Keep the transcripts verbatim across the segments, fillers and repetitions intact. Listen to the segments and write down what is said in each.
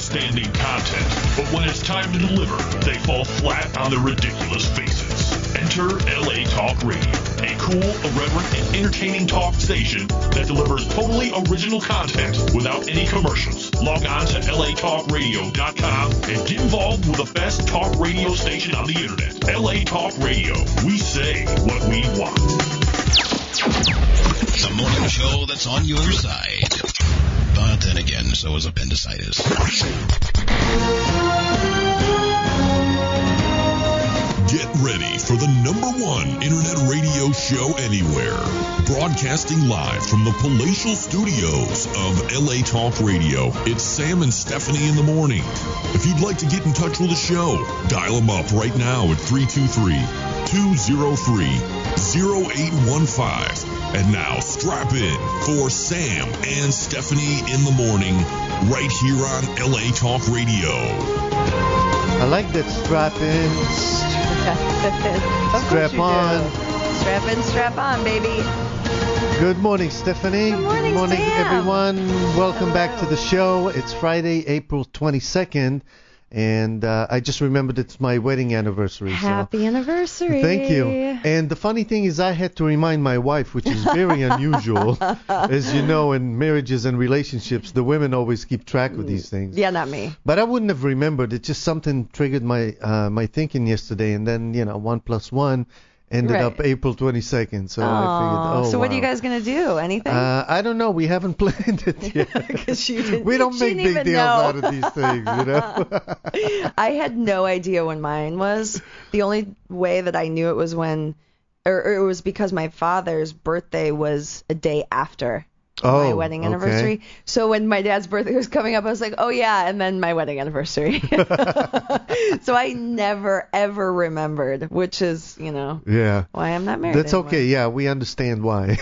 outstanding content, but when it's time to deliver, they fall flat on their ridiculous faces. Enter L A Talk Radio, a cool, irreverent, and entertaining talk station that delivers totally original content without any commercials. Log on to L A talk radio dot com and get involved with the best talk radio station on the internet. L A Talk Radio. We say what we want. The morning show that's on your side. But then again, so is appendicitis. Get ready for the number one internet radio show anywhere. Broadcasting live from the palatial studios of L A Talk Radio. It's Sam and Stephanie in the morning. If you'd like to get in touch with the show, dial them up right now at three two three, two oh three, oh eight one five. And now strap in for Sam and Stephanie in the morning right here on L A Talk Radio. I like that strap in. Strap on. Strap in, strap on, baby. Good morning, Stephanie. Good morning, Good morning, Sam. everyone. Welcome Hello. back to the show. It's Friday, April twenty-second, and uh, I just remembered it's my wedding anniversary. Happy so. anniversary. Thank you. And the funny thing is I had to remind my wife, which is very unusual. As you know, in marriages and relationships, the women always keep track of these things. Yeah, not me. But I wouldn't have remembered. It just something triggered my uh, my thinking yesterday, and then, you know, one plus one ended Right. up April twenty-second. So Aw, I figured, oh, So what wow. are you guys going to do? Anything? Uh, I don't know. We haven't planned it yet. 'Cause she didn't- we don't she make didn't big even deals know. out of these things, you know. I had no idea when mine was. The only way that I knew it was when, or, or it was because my father's birthday was a day after my Oh, wedding okay. anniversary. So when my dad's birthday was coming up, I was like, oh yeah, and then my wedding anniversary. So I never ever remembered, which is, you know, Yeah. why I'm not married That's anymore. okay. Yeah, we understand why.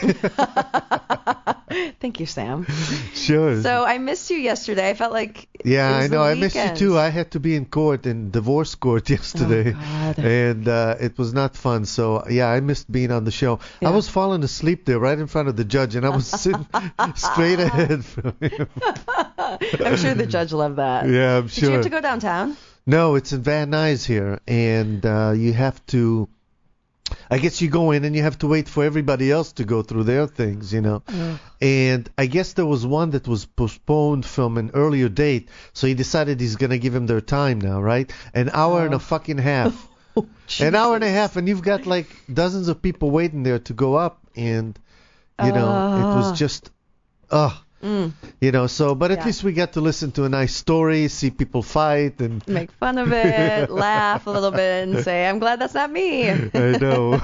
Thank you, Sam. Sure. So I missed you yesterday. I felt like Yeah, it was I know. the I missed you weekend. too. I had to be in court, in divorce court yesterday. Oh, God. And uh, it was not fun. So, yeah, I missed being on the show. Yeah. I was falling asleep there right in front of the judge, and I was sitting straight ahead from him. I'm sure the judge loved that. Yeah, I'm Did sure. you have to go downtown? No, it's in Van Nuys here, and uh, you have to... I guess you go in and you have to wait for everybody else to go through their things, you know. Mm. And I guess there was one that was postponed from an earlier date, so he decided he's going to give him their time now, right? An hour and a fucking half. An hour and a half, and you've got like dozens of people waiting there to go up, and, you know, it Ah. was just, ugh. Mm. You know, so, but at Yeah. least we got to listen to a nice story, see people fight, and Make fun of it, laugh a little bit, and say, I'm glad that's not me. I know.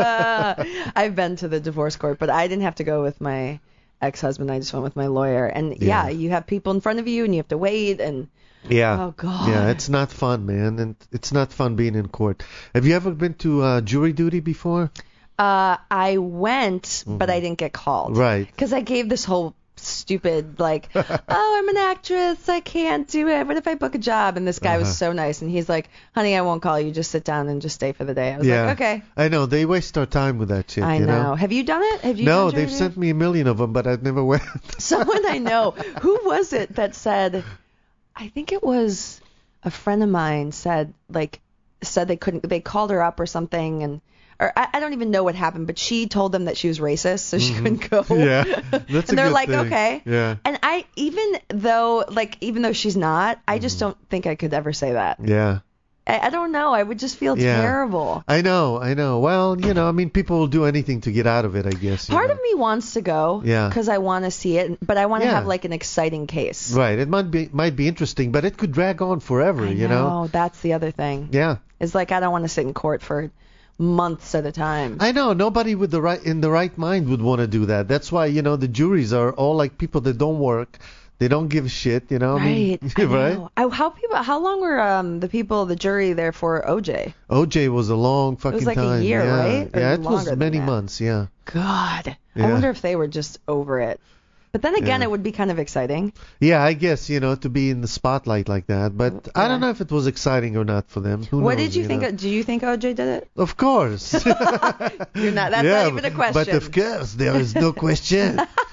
I've been to the divorce court, but I didn't have to go with my ex-husband. I just went with my lawyer. And yeah, Yeah. you have people in front of you, and you have to wait. And Yeah. oh god. Yeah, it's not fun, man, and it's not fun being in court. Have you ever been to uh, jury duty before? Uh, I went, but I didn't get called. Right. Because I gave this whole stupid, like, oh, I'm an actress, I can't do it. What if I book a job? And this guy Uh-huh. was so nice, and he's like, honey, I won't call you. Just sit down and just stay for the day. I was Yeah. like, okay. I know, they waste our time with that shit, I you know. know? Have you done it? Have you No, done jury they've duty? sent me a million of them, but I've never went. Someone I know. Who was it that said, I think it was a friend of mine said, like, said they couldn't, they called her up or something, and, or I, I don't even know what happened, but she told them that she was racist, so she couldn't go. Mm-hmm. Yeah, that's a And they're good like, thing. okay. Yeah. And I, even though, like, even though she's not, I just don't think I could ever say that. Yeah. I, I don't know. I would just feel Yeah. terrible. I know, I know. Well, you know, I mean, people will do anything to get out of it, I guess. you Part know. of me wants to go Yeah. because I want to see it, but I want to Yeah. have, like, an exciting case. Right, it might be might be interesting, but it could drag on forever, I you know? That's the other thing. Yeah. It's like I don't want to sit in court for months at a time. I know nobody with the right in the right mind would want to do that. That's why, you know, the juries are all like people that don't work. They don't give a shit, you know. I Right. mean, I right? know. I, how people? How long were um the people, the jury there for O J? O J was a long fucking like a time. year, yeah. right? Or Yeah, it longer was than many that? months. Yeah. God. I Yeah. wonder if they were just over it. But then again, Yeah. it would be kind of exciting. Yeah, I guess, you know, to be in the spotlight like that. But I don't Yeah. know if it was exciting or not for them. Who What knows, did you, think? know? Of, do you think O J did it? Of course. You're not. That's yeah, not even a question. But of course, there is no question.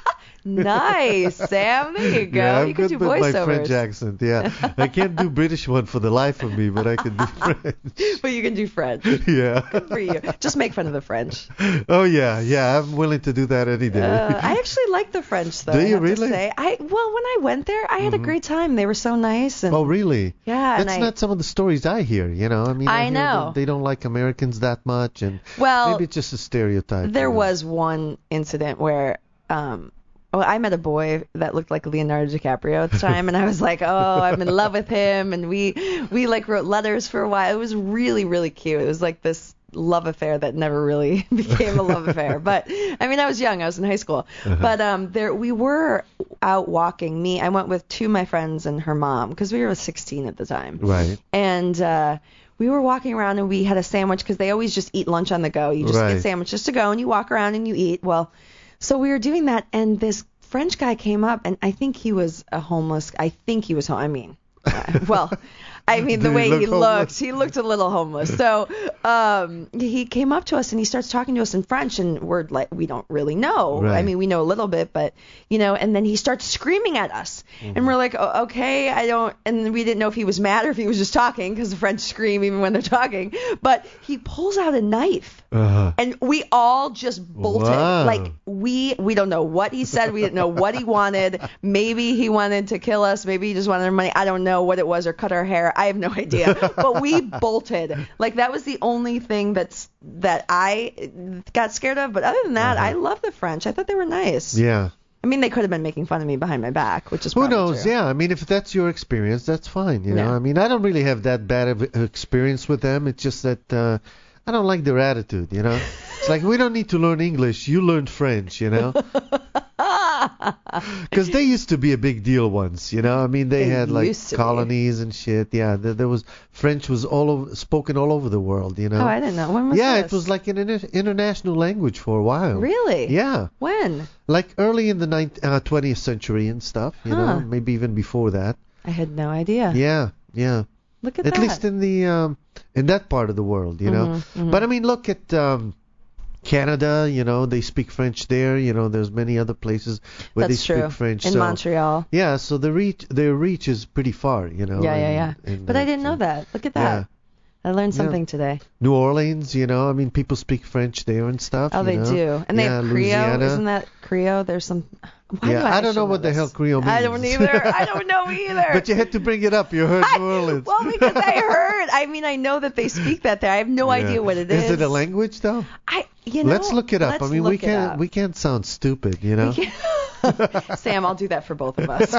Nice, Sam. There you go. Yeah, I'm you could good do with my voiceovers. French accent. Yeah, I can't do British one for the life of me, but I can do French. But you can do French. Yeah. Good for you. Just make fun of the French. Oh yeah, yeah. I'm willing to do that any day. Uh, I actually like the French, though. Do I you have to really? say. I well, when I went there, I had a great time. They were so nice. And Oh really? yeah, and That's I, not some of the stories I hear. You know, I mean, I hear know. that they don't like Americans that much, and well, maybe it's just a stereotype. there you know. was one incident where um well, I met a boy that looked like Leonardo DiCaprio at the time, and I was like, oh, I'm in love with him, and we we like wrote letters for a while. It was really really cute. It was like this love affair that never really became a love affair. But I mean, I was young. I was in high school. Uh-huh. But um, there we were out walking. Me, I went with two of my friends and her mom because we were sixteen at the time. Right. And uh, we were walking around and we had a sandwich because they always just eat lunch on the go. You just Right. get sandwiches to go and you walk around and you eat. Well, so we were doing that and this French guy came up and I think he was a homeless. I think he was. I mean, uh, well. I mean, the Did he way look he homeless? looked, he looked a little homeless. So um, he came up to us and he starts talking to us in French, and we're like, we don't really know. Right. I mean, we know a little bit, but you know. And then he starts screaming at us, Mm-hmm. and we're like, oh, okay, I don't. And we didn't know if he was mad or if he was just talking, because the French scream even when they're talking. But he pulls out a knife. Uh-huh. And we all just bolted. Wow. Like we we don't know what he said. We didn't know what he wanted. Maybe he wanted to kill us. Maybe he just wanted our money. I don't know what it was, or cut our hair. I have no idea. But we bolted. Like that was the only thing that's that I got scared of. But other than that, Uh-huh. I love the French. I thought they were nice. Yeah. I mean, they could have been making fun of me behind my back, which is Who probably knows? true. Yeah, I mean, if that's your experience, that's fine. You know, Yeah. I mean, I don't really have that bad of a experience with them. It's just that uh, I don't like their attitude. You know, it's like we don't need to learn English. You learn French. You know, because they used to be a big deal once. You know, I mean, they, They had like used to be. colonies and shit. Yeah, there, there was French was all over, spoken all over the world. You know. Oh, I didn't know. When was yeah, this? it was like an inter- international language for a while. Really? Yeah. When? Like early in the ninth, uh, twentieth century and stuff, you Huh. know, maybe even before that. I had no idea. Yeah, yeah. Look at, At that. least in the um, in that part of the world, you know. Mhm, mhm. But I mean, look at um, Canada. You know, they speak French there. You know, there's many other places where That's they true. speak French. In so, Montreal. Yeah, so the reach, their reach is pretty far, you know. Yeah, yeah, in- yeah. in But I that, didn't know uh, that. Look at that. Yeah. I learned Yeah. something today. New Orleans, you know, I mean, people speak French there and stuff. Oh, you they know? do. And they yeah, have Creole. Louisiana. Isn't that Creole? There's some. Why Yeah, do I, I don't should know what the this. hell Creole I means. don't either. I don't know either. But you had to bring it up. You heard New Orleans. Well, because I heard. I mean, I know that they speak that there. I have no Yeah. idea what it is. Is it a language though? I. You know. Let's look it up. let's I mean, look we it can't up. we can't sound stupid, you know. We can't- Sam, I'll do that for both of us.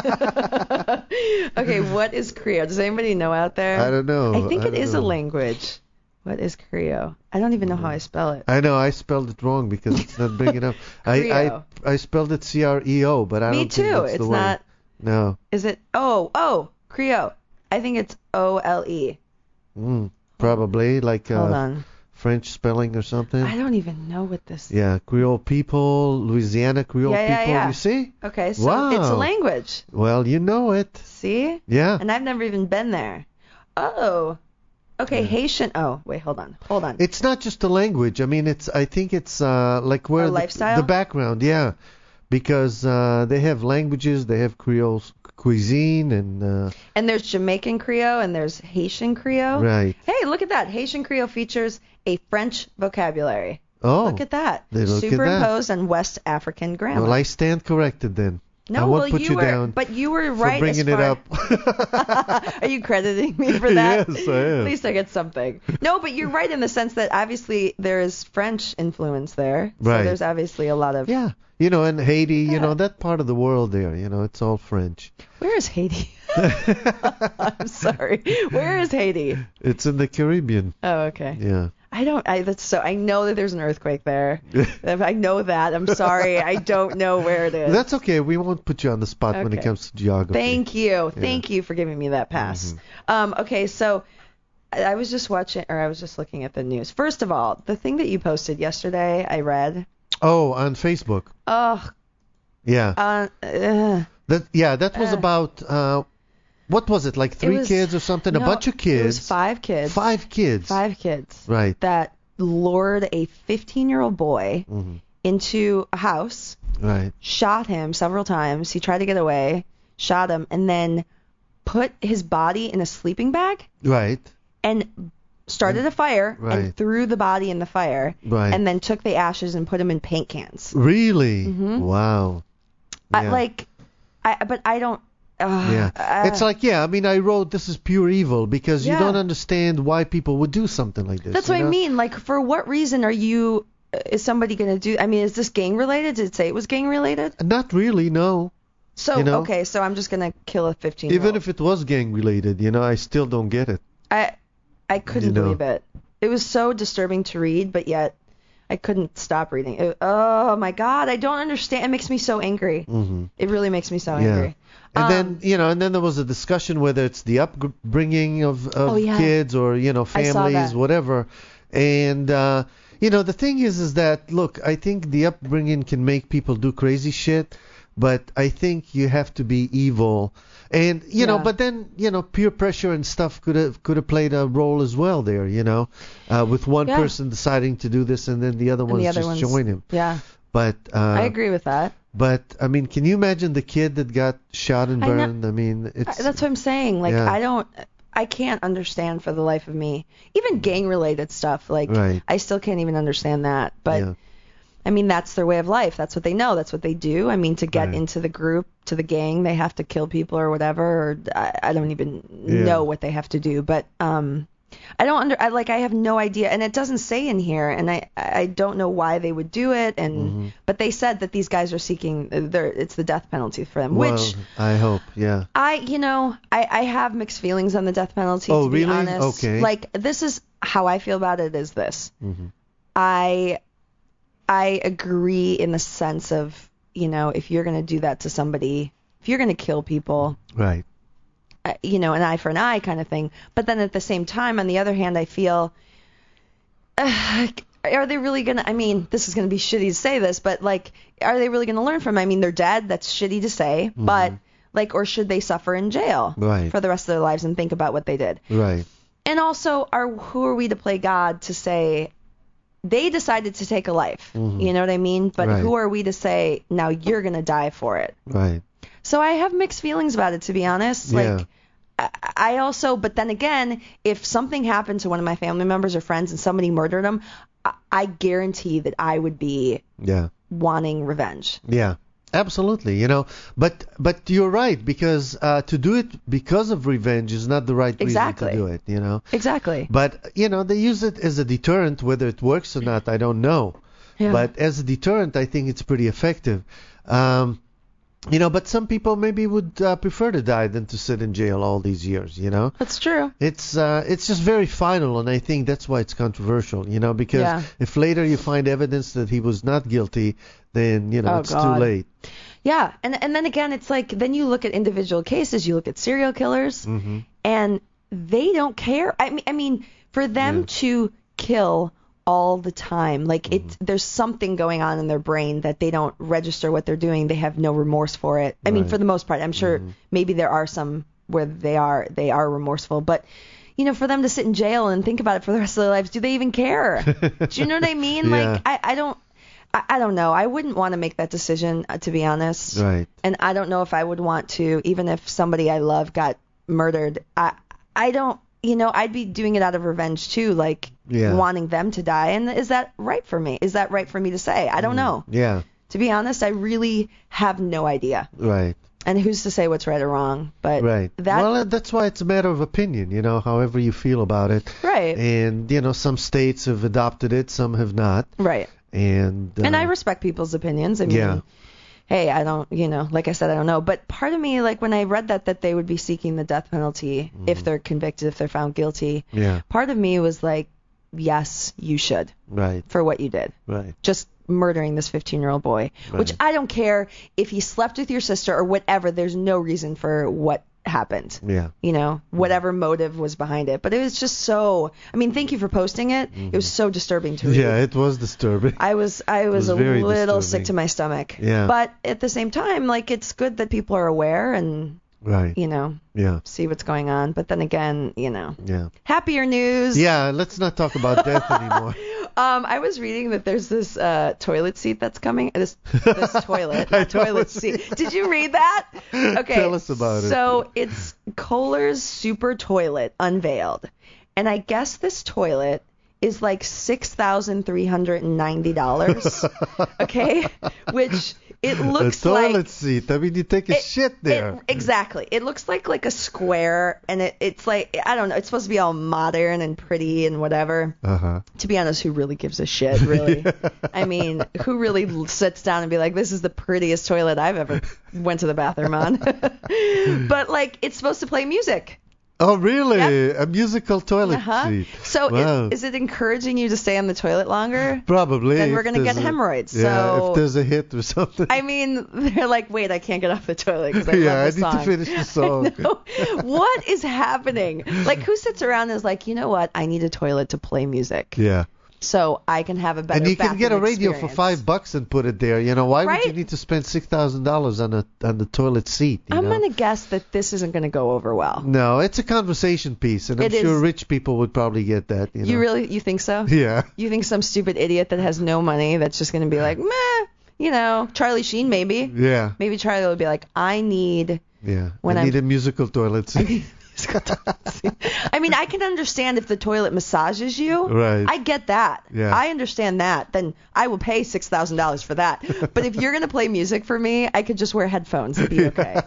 Okay, what is Creole? Does anybody know out there? I don't know. I think I it don't is know. a language. What is Creole? I don't even know how I spell it. I know I spelled it wrong because it's not bringing up. I, Creo. I I spelled it C R E O, but I Me don't think too. that's It's the word. not. No. Is it? Oh, oh, Creole. I think it's O L E. Mm, probably like Hold uh, on. French spelling or something. I don't even know what this. Yeah, Creole people, Louisiana Creole Yeah, yeah, people. yeah. You see? Okay, so Wow. it's a language. Well, you know it. See? Yeah. And I've never even been there. Oh. Okay, Yeah. Haitian. Oh, wait, hold on. Hold on. It's not just a language. I mean, it's. I think it's uh, like where A the, lifestyle? the background, yeah, because uh, they have languages, they have Creole cuisine, and uh, And there's Jamaican Creole and there's Haitian Creole. right. Hey, look at that. Haitian Creole features a French vocabulary. Oh, Look at that. they look at that. Superimposed on West African grammar. well, I stand corrected then. no, I won't well, put you, you were, down but you were for right bringing as it far. up. Are you crediting me for that? Yes, I am. At least I get something. No, but you're right in the sense that obviously there is French influence there. So Right. there's obviously a lot of. Yeah, you know, and Haiti, you Yeah. know, that part of the world there, you know, it's all French. Where is Haiti? I'm sorry. Where is Haiti? It's in the Caribbean. Oh, okay. Yeah. I don't. I that's so. I know that there's an earthquake there. I know that. I'm sorry. I don't know where it is. That's okay. We won't put you on the spot when it Okay. comes to geography. Thank you. Thank you for giving me that pass. Mm-hmm. Um, okay, so I I was just watching, or I was just looking at the news. First of all, the thing that you posted yesterday, I read. Oh, on Facebook. Oh, Yeah. uh, uh, That yeah, that was Uh. about uh, what was it? Like three was- kids or something? no, a bunch of kids. It was five kids. Five kids. Five kids. Right. That lured a fifteen-year-old boy Mhm. into a house Right. shot him several times. He tried to get away, shot him, and then put his body in a sleeping bag Right. and started a fire Right. and threw the body in the fire, Right. and then took the ashes and put them in paint cans. Really? Mhm. Wow. I, Yeah. like, I but I don't. Uh, Yeah. uh, It's like, yeah, I mean, I wrote this is pure evil because you Yeah. don't understand why people would do something like this. That's you what know? I mean. Like, for what reason are you? Is somebody gonna do? I mean, is this gang related? Did it say it was gang related? Not really, no. So You know? okay, so I'm just gonna kill a fifteen. Even if it was gang related, you know, I still don't get it. I I couldn't You know. believe it. It was so disturbing to read, but yet I couldn't stop reading. It, oh my God, I don't understand. It makes me so angry. Mm-hmm. It really makes me so Yeah. angry. And Um, then, you know, and then there was a discussion whether it's the upbringing of, of Oh, yeah. kids or, you know, I saw families, that. whatever. And, uh, you know, the thing is, is that, look, I think the upbringing can make people do crazy shit, but I think you have to be evil. And, you know, Yeah. but then, you know, peer pressure and stuff could have could have played a role as well there, you know, uh, with one Yeah. person deciding to do this and then the other and ones the other just ones, join him. Yeah, But, uh, I agree with that. But, I mean, can you imagine the kid that got shot and I know- burned? I, mean, I, it's... that's what I'm saying. Like, Yeah. I don't. I can't understand for the life of me. Even gang-related stuff. Like, Right. I still can't even understand that. But yeah. I mean, that's their way of life. That's what they know. That's what they do. I mean, to get Right. into the group, to the gang, they have to kill people or whatever. Or I, I don't even Yeah. know what they have to do. But um, I don't under. I like. I have no idea, and it doesn't say in here, and I I don't know why they would do it. And Mm-hmm. but they said that these guys are seeking. They're, it's the death penalty for them, Well, which. I hope, yeah. I, you know, I, I have mixed feelings on the death penalty. Oh, to be really? honest. Okay. Like, this is how I feel about it. Is this? Mhm. I, I agree in the sense of, you know, if you're gonna do that to somebody, if you're gonna kill people, Right. uh, you know, an eye for an eye kind of thing. But then at the same time, on the other hand, I feel, uh, are they really gonna? I mean, this is gonna be shitty to say this, but like, are they really gonna learn from it? I mean, they're dead. That's shitty to say, but like, or should they suffer in jail Right. for the rest of their lives and think about what they did? Right. And also, are who are we to play God to say they decided to take a life? You know what I mean? But Right. who are we to say now you're gonna die for it? Right. So I have mixed feelings about it, to be honest. Yeah. Like, I, I also, but then again, if something happened to one of my family members or friends and somebody murdered them, I, I guarantee that I would be Yeah. wanting revenge. Yeah. Absolutely, you know, but but you're right because uh, to do it because of revenge is not the right Exactly. reason to do it, you know. Exactly. But you know they use it as a deterrent, whether it works or not, I don't know. Yeah. But as a deterrent, I think it's pretty effective. Um, you know, but some people maybe would uh, prefer to die than to sit in jail all these years, you know. That's true. It's uh, it's just very final, and I think that's why it's controversial, you know, because Yeah. if later you find evidence that he was not guilty, then you know Oh, it's God. too late. Yeah, and and then again, it's like then you look at individual cases. You look at serial killers, Mm-hmm. and they don't care. I mean, I mean, for them Yeah. to kill all the time, like Mm-hmm. it, there's something going on in their brain that they don't register what they're doing. They have no remorse for it. I mean, Right. for the most part, I'm sure maybe there are some where they are they are remorseful, but. You know, for them to sit in jail and think about it for the rest of their lives, do they even care? Do you know what I mean? Yeah. Like, I, I don't, I, I don't know. I wouldn't want to make that decision, uh, to be honest. Right. And I don't know if I would want to, even if somebody I love got murdered. I, I don't, you know, I'd be doing it out of revenge too, like Yeah. wanting them to die. And is that right for me? Is that right for me to say? I don't know. Yeah. To be honest, I really have no idea. Right. And who's to say what's right or wrong? But Right. that, well, uh, that's why it's a matter of opinion, you know, however you feel about it. right, And, you know, some states have adopted it, some have not. right. And, uh, And I respect people's opinions. I mean, Yeah. hey, I don't, you know, like I said, I don't know. But part of me, like when I read that, that they would be seeking the death penalty if they're convicted, if they're found guilty, yeah, part of me was like, yes, you should right, for what you did. right. Just murdering this fifteen-year-old boy, which Right. I don't care if he slept with your sister or whatever. There's no reason for what happened. Yeah. You know, whatever motive was behind it. But it was just so, I mean, thank you for posting it. It was so disturbing to read. Yeah, it was disturbing. I was I was, was a very little disturbing. sick to my stomach. Yeah. But at the same time, like it's good that people are aware and Right. you know Yeah. see what's going on. But then again, you know, Yeah. happier news. Yeah, let's not talk about death anymore. Um, I was reading that there's this uh, toilet seat that's coming. This this toilet, I not toilet know. seat. Did you read that? Okay. Tell us about it. So it's Kohler's Super Toilet unveiled, and I guess this toilet is like six thousand three hundred and ninety dollars. Okay, which it looks a toilet like. seat. I mean, you take a It- shit there. It, exactly. It looks like like a square, and it, it's like I don't know. It's supposed to be all modern and pretty and whatever. Uh huh. To be honest, who really gives a shit, really? I mean, who really l- sits down and be like, this is the prettiest toilet I've ever went to the bathroom on? But, like, it's supposed to play music. Oh, really? Yep. A musical toilet Uh-huh. seat. So Wow. it, is it encouraging you to stay on the toilet longer? Probably. Then we're if going to get there's a- hemorrhoids. Yeah, so, if there's a hit or something. I mean, they're like, wait, I can't get off the toilet because I yeah, I love need the song. to finish the song. No. What is happening? Like, who sits around and is like, you know what? I need a toilet to play music. Yeah. So I can have a better And you can get a bathroom radio for experience. five bucks and put it there. You know, why would you Right? need to spend six thousand dollars on a on the toilet seat? You I'm know? going to guess that this isn't going to go over well. No, it's a conversation piece, and I'm It sure is. rich people would probably get that. You, know? You really, you think so? Yeah. You think some stupid idiot that has no money that's just going to be like, meh, you know, Charlie Sheen maybe. Yeah. Maybe Charlie will be like, I need Yeah. When I I'm- need a musical toilet seat. I mean, I can understand if the toilet massages you. Right. I get that. Yeah. I understand that. Then I will pay six thousand dollars for that. But if you're going to play music for me, I could just wear headphones and be okay.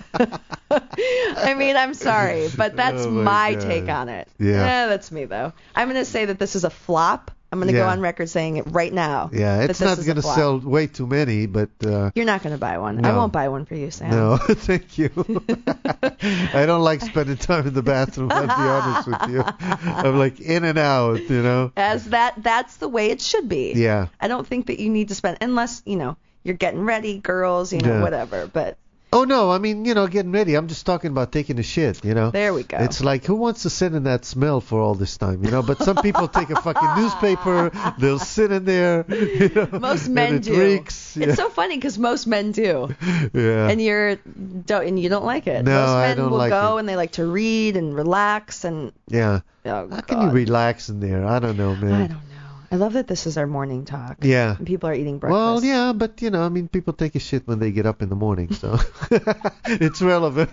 I mean, I'm sorry, but that's Oh, my, my God. take on it. Yeah. That's me, though. I'm going to say that this is a flop. I'm going to Yeah. go on record saying it right now. Yeah, that it's this not is a going to flop. sell way too many, but uh, You're not going to buy one. I No. won't buy one for you, Sam. no, thank you. I don't like spending time in the bathroom. I'll be honest with you. I'm like in and out, you know. As that, that's the way it should be. Yeah. I don't think that you need to spend, unless, you know, you're getting ready, girls, you know, Yeah. whatever. But Oh no, I mean, you know, getting ready. I'm just talking about taking a shit, you know. there we go. It's like, who wants to sit in that smell for all this time, you know? But some people take a fucking newspaper, they'll sit in there, you know. Most and men it do. reeks, yeah. It's so funny because most men do, yeah. and you're don't and you don't like it. No, most I men don't will like go it. and they like to read and relax and yeah. oh How can you God. relax in there? I don't know, man. I don't know. I love that this is our morning talk. Yeah. And people are eating breakfast. Well, yeah, but you know, I mean, people take a shit when they get up in the morning, so it's relevant.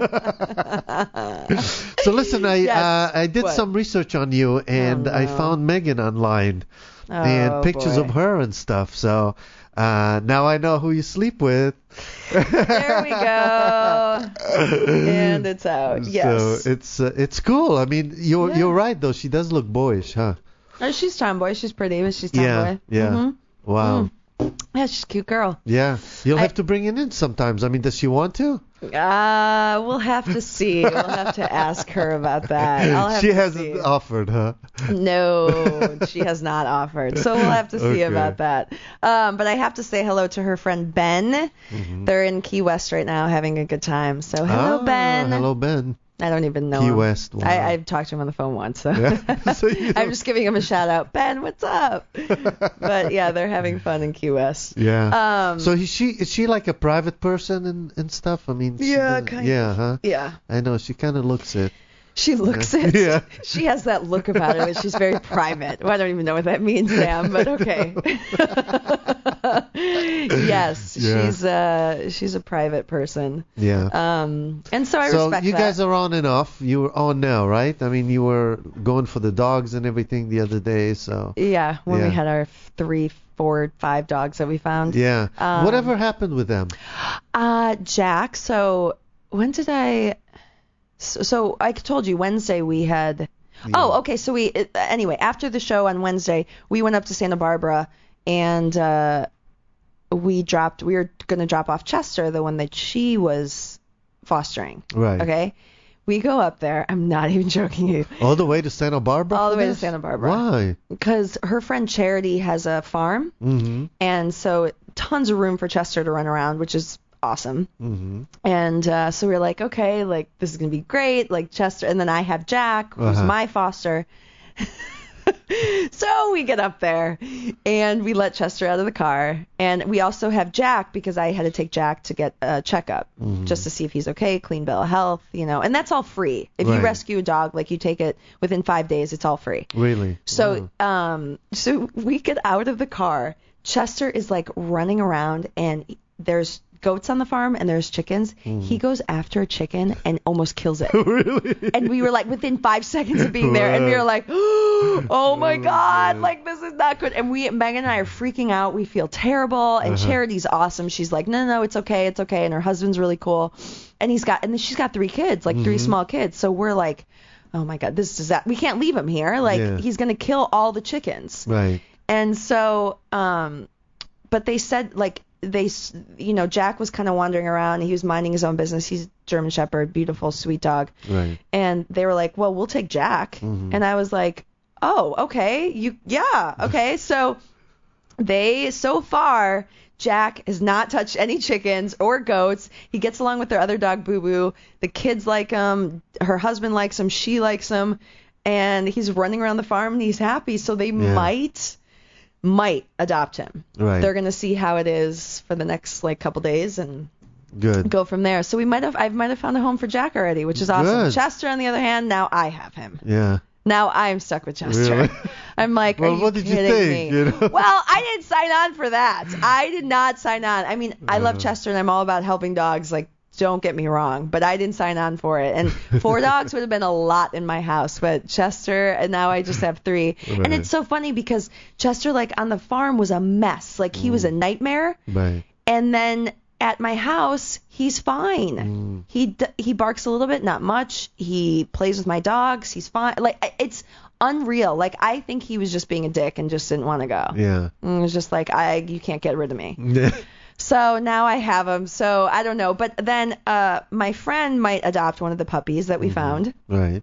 So listen, I Yes. uh, I did What? some research on you, and Oh, I no. found Megan online Oh, and pictures boy. of her and stuff. So uh, now I know who you sleep with. There we go. And it's out. Yes. So it's uh, it's cool. I mean, you're Yeah. you're right though. She does look boyish, huh? Oh, she's tomboy. She's pretty, but she's Yeah, tomboy. yeah. Mhm. Wow. Yeah, she's a cute girl. Yeah. You'll I- have to bring it in sometimes. I mean, does she want to? Uh, we'll have to see. We'll have to ask her about that. I'll have she to hasn't see. offered, huh? No, she has not offered. So we'll have to see Okay. about that. Um, but I have to say hello to her friend Ben. They're in Key West right now having a good time. So hello, Ah, Ben. Hello, Ben. I don't even know Key him. West. Wow. I, I've talked to him on the phone once. So, Yeah? So you I'm don't- just giving him a shout out. Ben, what's up? But yeah, they're having fun in Key West. Yeah. Um, so is she is she like a private person and, and stuff? I mean. she Yeah, doesn't- kind Yeah, of. huh? Yeah. I know. She kind of looks it. She looks it. Yeah. She has that look about her that she's very private. Well, I don't even know what that means, Sam, but okay. Yes, Yeah. she's uh she's a private person. Yeah. Um and so I so respect you that. guys are on and off. You're on now, right? I mean, you were going for the dogs and everything the other day, so. Yeah, when Yeah. we had our three, four, five dogs that we found. Yeah. Um, Whatever happened with them? Uh Jack, so when did I so, so I told you Wednesday we had Oh, okay. So we it, anyway after the show on Wednesday we went up to Santa Barbara and uh, we dropped. We were gonna drop off Chester, the one that she was fostering. Right. Okay. We go up there. I'm not even joking you. All the way to Santa Barbara? All for the way to this? Santa Barbara. Why? Because her friend Charity has a farm, Mm-hmm. and so tons of room for Chester to run around, which is awesome. Mm-hmm. And uh, so we were like, okay, like this is gonna be great, like Chester. And then I have Jack, who's Uh-huh. my foster. So we get up there and we let Chester out of the car, and we also have Jack because I had to take Jack to get a checkup mm-hmm. just to see if he's okay, clean bill of health, you know, and that's all free. If right. you rescue a dog, like you take it within five days, it's all free. Really? So, wow. um, so we get out of the car. Chester is like running around, and there's goats on the farm and there's chickens. Mm. He goes after a chicken and almost kills it. Really? And we were like within five seconds of being there, and we were like, oh my God, like this is not good. And we, Megan and I are freaking out. We feel terrible. And uh-huh. Charity's awesome. She's like, no, no, it's okay, it's okay. And her husband's really cool. And he's got, and then she's got three kids, like mm-hmm. three small kids. So we're like, oh my God, this is that. We can't leave him here. Like yeah. he's gonna kill all the chickens. Right. And so, um, but they said like. They, you know, Jack was kind of wandering around. He was minding his own business. He's a German Shepherd, beautiful, sweet dog. Right. And they were like, well, we'll take Jack. Mm-hmm. And I was like, oh, okay. You, yeah, okay. So they, so far, Jack has not touched any chickens or goats. He gets along with their other dog, Boo Boo. The kids like him. Her husband likes him. She likes him. And he's running around the farm and he's happy. So they yeah. might... might adopt him. Right. They're going to see how it is for the next like couple days and good go from there. So we might have I might have found a home for Jack already, which is awesome. Good. Chester, on the other hand, now I have him. Yeah. Now I'm stuck with Chester. Really? I'm like, well, are you what did kidding you think, me? You know? Well, I didn't sign on for that. I did not sign on. I mean, I love Chester and I'm all about helping dogs. Like, don't get me wrong, but I didn't sign on for it. And four dogs would have been a lot in my house, but Chester, and now I just have three. Right. And it's so funny because Chester, like on the farm, was a mess. Like he mm. was a nightmare. Right. And then at my house, he's fine. Mm. He d- he barks a little bit, not much. He plays with my dogs. He's fine. Like it's unreal. Like I think he was just being a dick and just didn't want to go. Yeah. And it was just like, I you can't get rid of me. Yeah. So now I have him. So I don't know. But then uh, my friend might adopt one of the puppies that we mm-hmm. found. Right.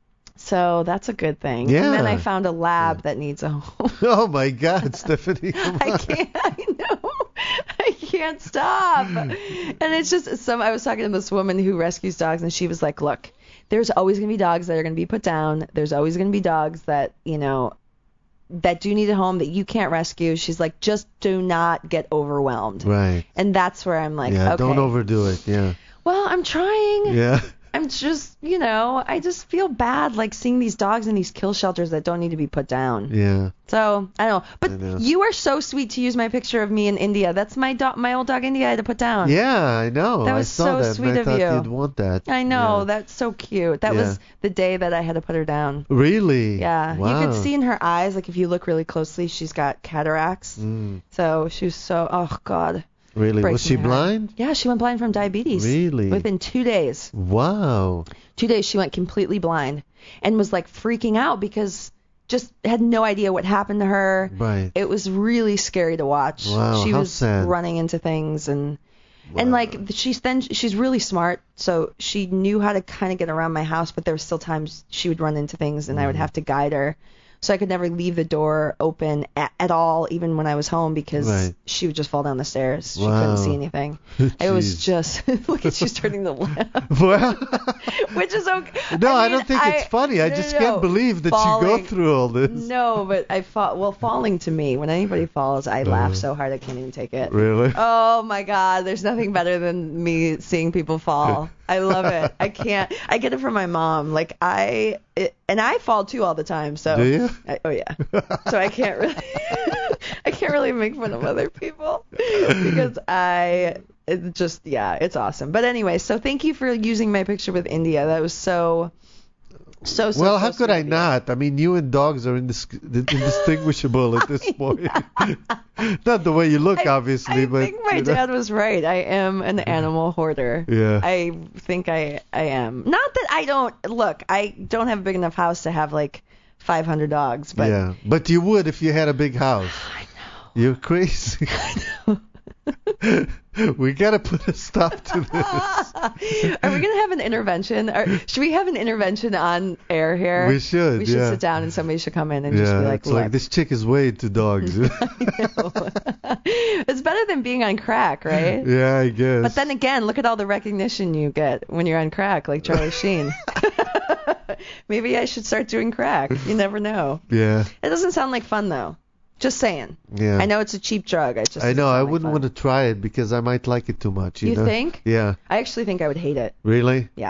So that's a good thing. Yeah. And then I found a lab yeah. that needs a home. Oh, my God, Stephanie. I can't. I know. I can't stop. And it's just some. I was talking to this woman who rescues dogs, and she was like, look, there's always going to be dogs that are going to be put down. There's always going to be dogs that, you know, that do need a home that you can't rescue. She's like, just do not get overwhelmed. Right. And that's where I'm like, yeah, okay. don't overdo it. Yeah. Well, I'm trying. Yeah. I'm just, you know, I just feel bad like seeing these dogs in these kill shelters that don't need to be put down. Yeah. So, I don't know. But know. You are so sweet to use my picture of me in India. That's my dog, my old dog India I had to put down. Yeah, I know. That was I saw so that, sweet and I of thought you. You'd want that. I know. Yeah. That's so cute. That yeah. was the day that I had to put her down. Really? Yeah. Wow. You could see in her eyes, like if you look really closely, she's got cataracts. Mm. So she was so, oh, God. Really? Was she blind? Yeah, she went blind from diabetes. Really? Within two days. Wow. Two days she went completely blind and was like freaking out because just had no idea what happened to her. Right. It was really scary to watch. Wow, she how was sad. running into things and wow. and like she's then she's really smart, so she knew how to kind of get around my house, but there were still times she would run into things and mm. I would have to guide her. So I could never leave the door open at, at all, even when I was home, because right. she would just fall down the stairs. She wow. couldn't see anything. It was just, look at she's turning to laugh. Well, which is okay. No, I, I mean, don't think I, it's funny. I no, just no, can't no. believe that falling, you go through all this. No, but I fall. Well, falling to me, when anybody falls, I uh, laugh so hard I can't even take it. Really? Oh my God, there's nothing better than me seeing people fall. I love it. I can't. I get it from my mom. Like I, it, and I fall too all the time. So. Do you? I, oh yeah. So I can't really. I can't really make fun of other people because I. It just yeah, it's awesome. But anyway, so thank you for using my picture with India. That was so. So, so, well, so how could I not? I mean, you and dogs are indis- indistinguishable at this point. Not the way you look, I, obviously, I but. I think my dad was right. I am an animal hoarder. Yeah. I think I, I am. Not that I don't look. I don't have a big enough house to have like five hundred dogs, but. Yeah, but you would if you had a big house. I know. You're crazy. I know. We gotta put a stop to this. Are we gonna have an intervention? Or should we have an intervention on air here? We should. We should yeah. sit down and somebody should come in and yeah, just be like, it's like this chick is way into dogs. I know. It's better than being on crack, right? Yeah, I guess. But then again, look at all the recognition you get when you're on crack, like Charlie Sheen. Maybe I should start doing crack. You never know. Yeah. It doesn't sound like fun though. Just saying. Yeah. I know it's a cheap drug. I just. I know. I like wouldn't fun. want to try it because I might like it too much. You, You know? think? Yeah. I actually think I would hate it. Really? Yeah.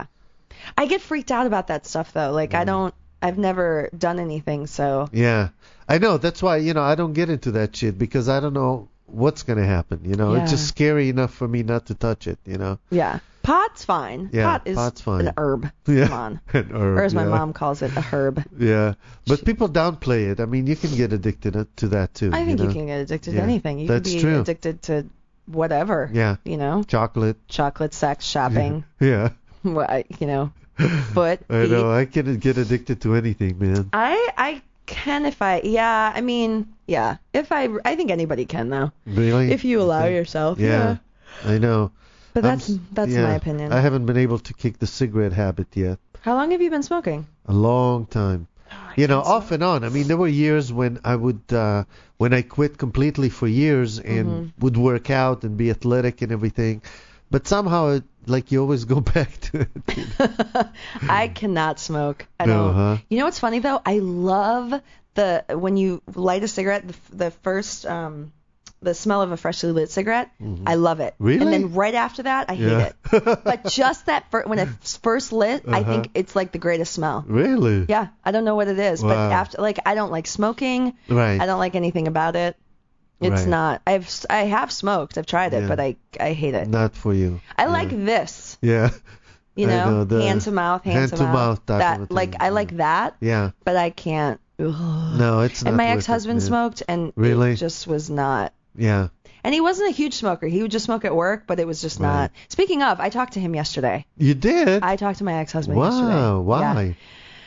I get freaked out about that stuff though. Like I don't. I've never done anything, so. Yeah. I know. That's why, you know, I don't get into that shit because I don't know what's going to happen. You know, Yeah. it's just scary enough for me not to touch it, you know? Yeah. Pot's fine. Yeah, Pot is pot's fine. an herb. Yeah. Come on. An herb, Or as my yeah. mom calls it, a herb. Yeah. But people downplay it. I mean, you can get addicted to that too. I think you, you know? can get addicted Yeah, to anything. You that's can be true. addicted to whatever. Yeah. You know, Chocolate. chocolate, sex, shopping, Yeah. what, you know, foot, I feet. know. I can get addicted to anything, man. I I can if I yeah. I mean yeah. If I I think anybody can though. Really? If you allow Okay. yourself. Yeah. I know. But I'm that's s- that's yeah, my opinion. I haven't been able to kick the cigarette habit yet. How long have you been smoking? A long time. You know, can't off and on. I mean, there were years when I would, uh, when I quit completely for years and Mm-hmm. would work out and be athletic and everything. But somehow, it, like, you always go back to it. you know? I cannot smoke. I No, don't. huh? You know what's funny though? I love the when you light a cigarette, the, the first um the smell of a freshly lit cigarette. I love it. Mm-hmm. Really? And then right after that, I hate Yeah. it. But just that fir- when it's first lit, I Uh-huh. think it's like the greatest smell. Really? Yeah, I don't know what it is, but Wow. after like I don't like smoking. Right. I don't like anything about it. It's Right. not. I've s- I have smoked. I've tried it, Yeah. but I I hate it. Not for you. I Yeah. like this. Yeah. You I know, know, the hand to mouth, hand, hand to, to mouth. mouth type that of a like thing, I yeah. like that, Yeah. but I can't. Ugh. No, it's not. And my worth it, ex-husband man. smoked, and Really? it just was not. Yeah. And he wasn't a huge smoker. He would just smoke at work, but it was just Right. not. Speaking of, I talked to him yesterday. You did? I talked to my ex-husband yesterday. Wow. Why? Yeah.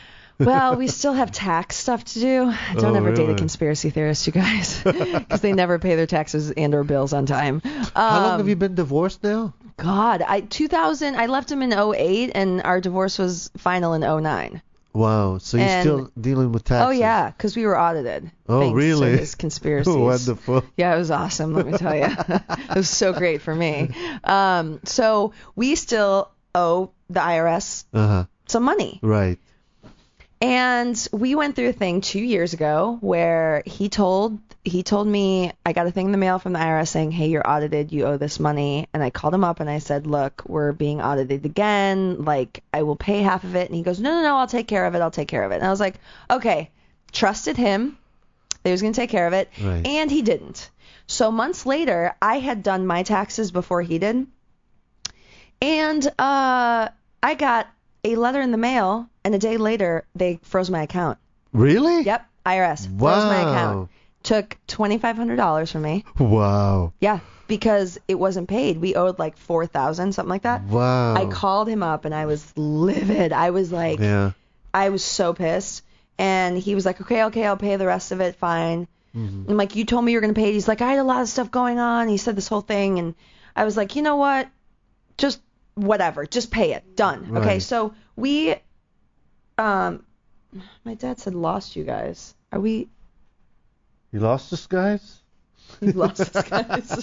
Well, we still have tax stuff to do. Don't Oh, ever date a really? conspiracy theorist, you guys, because they never pay their taxes and or bills on time. Um, How long have you been divorced now? God, I two thousand. I left him in oh eight, and our divorce was final in oh nine. Wow. So you're And- still dealing with taxes? Oh yeah, because we were audited. Oh, thanks really? To his conspiracies. Wonderful. Yeah, it was awesome. Let me tell you, it was so great for me. Um, so we still owe the I R S Uh huh. some money, Right. and we went through a thing two years ago where he told he told me I got a thing in the mail from the I R S saying, hey, you're audited, you owe this money, and I called him up and I said, look, we're being audited again, like I will pay half of it, and he goes, no, no, no, I'll take care of it, I'll take care of it, and I was like, okay, trusted him. He was going to take care of it, Right. and he didn't. So months later, I had done my taxes before he did, and uh, I got a letter in the mail, and a day later, they froze my account. Really? Yep, I R S froze my account. Took twenty-five hundred dollars from me. Wow. Yeah, because it wasn't paid. We owed like four thousand dollars, something like that. Wow. I called him up, and I was livid. I was like, Yeah. I was so pissed. And he was like, okay, okay, I'll pay the rest of it, fine. Mm-hmm. I'm like, you told me you were going to pay it. He's like, I had a lot of stuff going on. He said this whole thing. And I was like, you know what? Just whatever. Just pay it. Done. Okay, Right. so we, um, my dad said lost you guys. Are we, You lost us, guys? we lost us guys?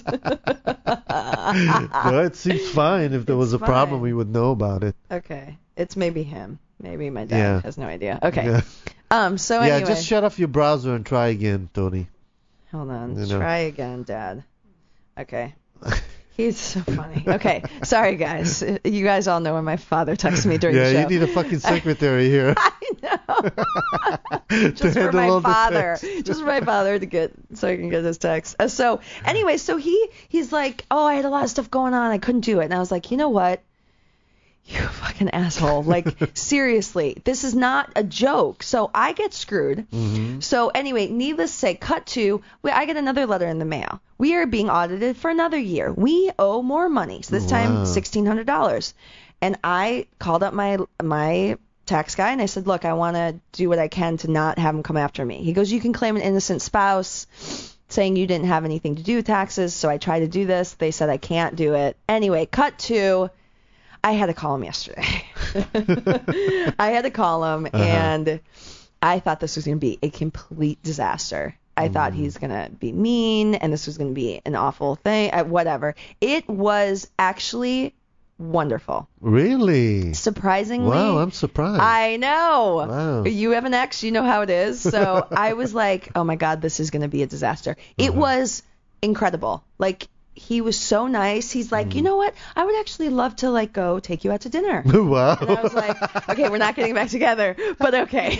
No, it seems fine. If there was a It's problem, fine. we would know about it. Okay. It's maybe him. Maybe my dad Yeah. has no idea. Okay. Yeah. Um, so Yeah, anyway. just shut off your browser and try again, Tony. Hold on. You know. Try again, Dad. Okay. He's so funny. Okay. Sorry, guys. You guys all know when my father texts me during Yeah, the show. you need a fucking secretary here. I know. to Just for handle my all the father. texts. Just for my father to get, so I can get his text. Uh, so, anyway, so he, he's like, oh, I had a lot of stuff going on. I couldn't do it. And I was like, you know what? You fucking asshole. Like, seriously, this is not a joke. So I get screwed. Mm-hmm. So anyway, needless to say, cut to, we, I get another letter in the mail. We are being audited for another year. We owe more money. So this Wow. time, sixteen hundred dollars. And I called up my my tax guy and I said, look, I want to do what I can to not have him come after me. He goes, you can claim an innocent spouse saying you didn't have anything to do with taxes. So I tried to do this. They said I can't do it. Anyway, cut to, I had to call him yesterday. I had to call him, Uh-huh. and I thought this was going to be a complete disaster. I thought he's going to be mean, and this was going to be an awful thing, uh, whatever. It was actually wonderful. Really? Surprisingly. Wow, I'm surprised. I know. Wow. You have an ex, you know how it is. So I was like, oh my God, this is going to be a disaster. It Uh-huh. was incredible. Like, he was so nice. He's like, you know what? I would actually love to, like, go take you out to dinner. Wow. And I was like, okay, we're not getting back together, but okay.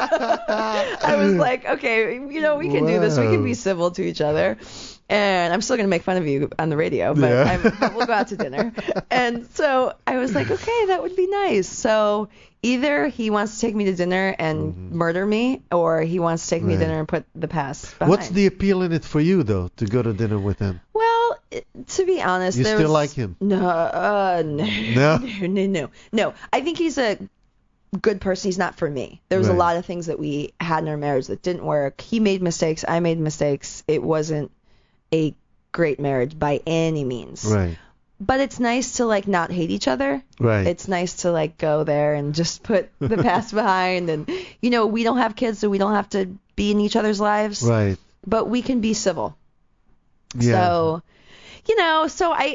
I was like, okay, you know, we can do this. We can be civil to each other. And I'm still going to make fun of you on the radio, but, Yeah. I'm, but we'll go out to dinner. And so I was like, okay, that would be nice. So either he wants to take me to dinner and Mm-hmm. murder me, or he wants to take me to Right. dinner and put the past behind. What's the appeal in it for you, though, to go to dinner with him? Well, it- to be honest, You there still was, like him? No, uh, no, No? no, no, no, no. I think he's a good person. He's not for me. There was Right. a lot of things that we had in our marriage that didn't work. He made mistakes. I made mistakes. It wasn't a great marriage by any means. Right. But it's nice to like not hate each other. Right. It's nice to like go there and just put the past behind. And you know, we don't have kids, so we don't have to be in each other's lives. Right. But we can be civil. Yeah. So, you know, so I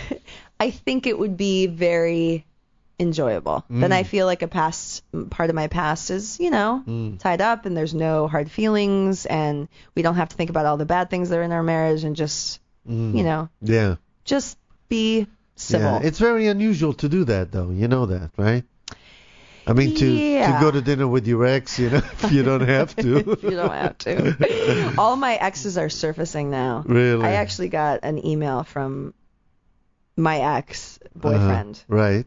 I think it would be very enjoyable. Mm. Then I feel like a past part of my past is, you know, Mm. tied up, and there's no hard feelings, and we don't have to think about all the bad things that are in our marriage, and just, Mm. you know, Yeah. just be civil. Yeah. It's very unusual to do that, though. You know that, right? I mean, to, Yeah. to go to dinner with your ex, you know, if you don't have to. If you don't have to. All my exes are surfacing now. Really? I actually got an email from my ex boyfriend. Uh-huh. Right.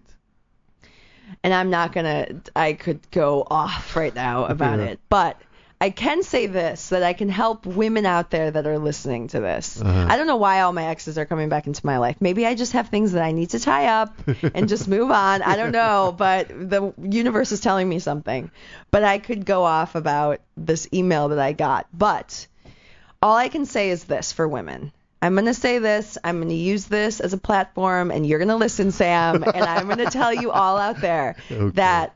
And I'm not going to, I could go off right now about Yeah. it. But I can say this, that I can help women out there that are listening to this. Uh-huh. I don't know why all my exes are coming back into my life. Maybe I just have things that I need to tie up and just move on. I don't know, but the universe is telling me something. But I could go off about this email that I got. But all I can say is this for women. I'm going to say this, I'm going to use this as a platform, and you're going to listen, Sam, and I'm going to tell you all out there Okay. that